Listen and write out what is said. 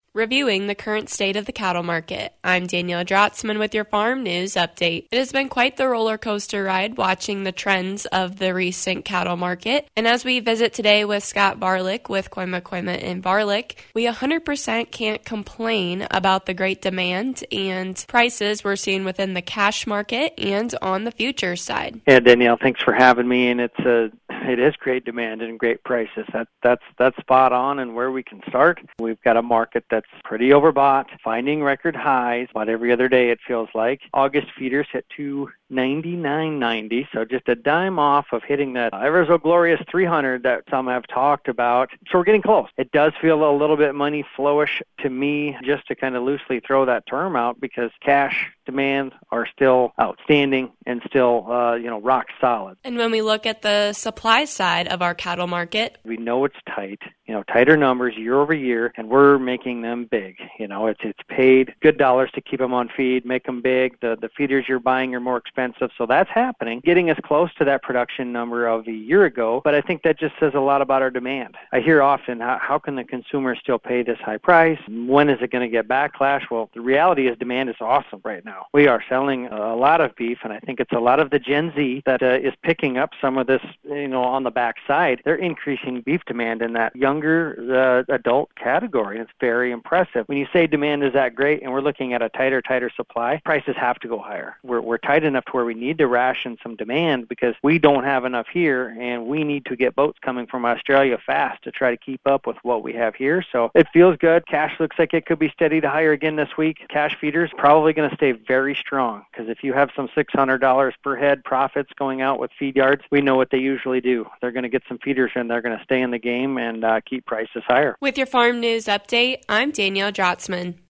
Reviewing the current state of the cattle market. I'm Danielle Drotzman with your Farm News Update. It has been quite the roller coaster ride watching the trends of the recent cattle market. And as we visit today with Scott Varlick with Koima and Varlick, we 100% can't complain about the great demand and prices we're seeing within the cash market and on the futures side. Yeah, Danielle, thanks for having me. And it is great demand and great prices. That's spot on and where we can start. We've got a market that's pretty overbought, finding record highs about every other day it feels like. August feeders hit $299.90, so just a dime off of hitting that ever so glorious 300 that some have talked about. So we're getting close. It does feel a little bit money flowish to me, just to kind of loosely throw that term out, because cash demands are still outstanding and still rock solid. And when we look at the supply side of our cattle market, we know it's tight, tighter numbers year over year, and we're making them big. It's paid good dollars to keep them on feed, make them big. The feeders you're buying are more expensive, so that's happening, getting us close to that production number of a year ago. But I think that just says a lot about our demand. I hear often, how can the consumer still pay this high price? When is it going to get backlash? Well, the reality is demand is awesome right now. We are selling a lot of beef, and I think it's a lot of the Gen Z that is picking up some of this, on the backside. They're increasing beef demand in that younger adult category. It's very impressive. When you say demand is that great and we're looking at a tighter supply, prices have to go higher. We're tight enough to where we need to ration some demand because we don't have enough here, and we need to get boats coming from Australia fast to try to keep up with what we have here. So it feels good. Cash looks like it could be steady to higher again this week. Cash feeders probably going to stay very strong, because if you have some $600 per head profits going out with feed yards, we know what they usually do. They're going to get some feeders in. They're going to stay in the game and keep prices higher. With your Farm News Update, I'm Danielle Drotzman.